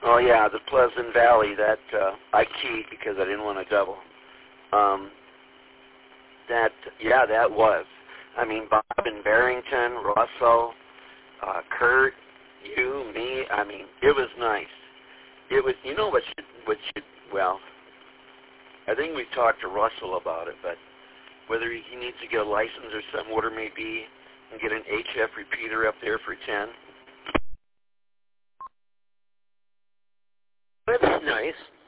Oh yeah, the Pleasant Valley. That I keyed because I didn't want to double. That was. I mean, Bob and Barrington, Russell, Kurt, you, me. I mean, it was nice. It was. You know what should. Well, I think we talked to Russell about it, but whether he needs to get a license or some order may be, and get an HF repeater up there for 10. That'd be nice.